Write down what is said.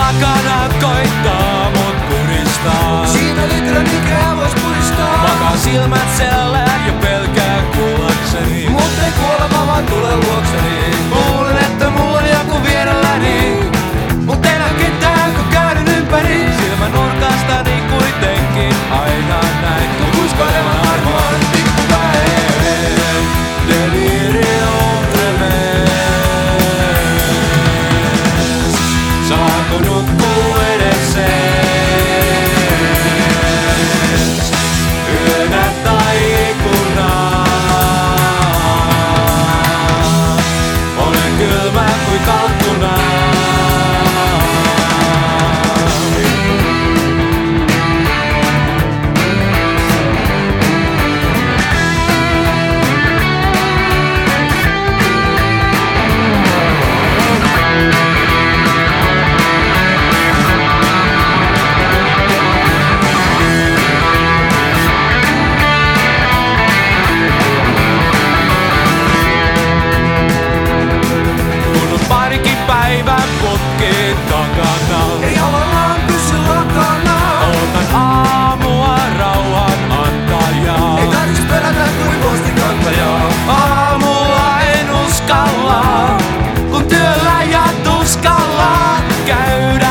takana koittaa mut puristaa. Siitä litra mikä vois puristaa. Makaa silmät sellään ja pelkää kuollakseni. Mut ei kuolema vaan tule luokseni. Luulen, että mulla on joku vierelläni. Mut ei näe ketään kun käydyn ympäri. Silmän nurkastani kuitenkin aina näin. Tukuiskailevan harmaan pikkupäiveen. Delirium tremens. Saako nukkuu edes ees? Yönä tai ikkunaa. Olen kylmä kuin kalkkuna. Parikin päivän putkii takana. Ei havallaan pysy lakana. Ootan aamua rauhan antajaa. Ei tarvis pelätä kuin postikantajaa. Aamulla en uskalla, kun työllä ja tuskalla käydä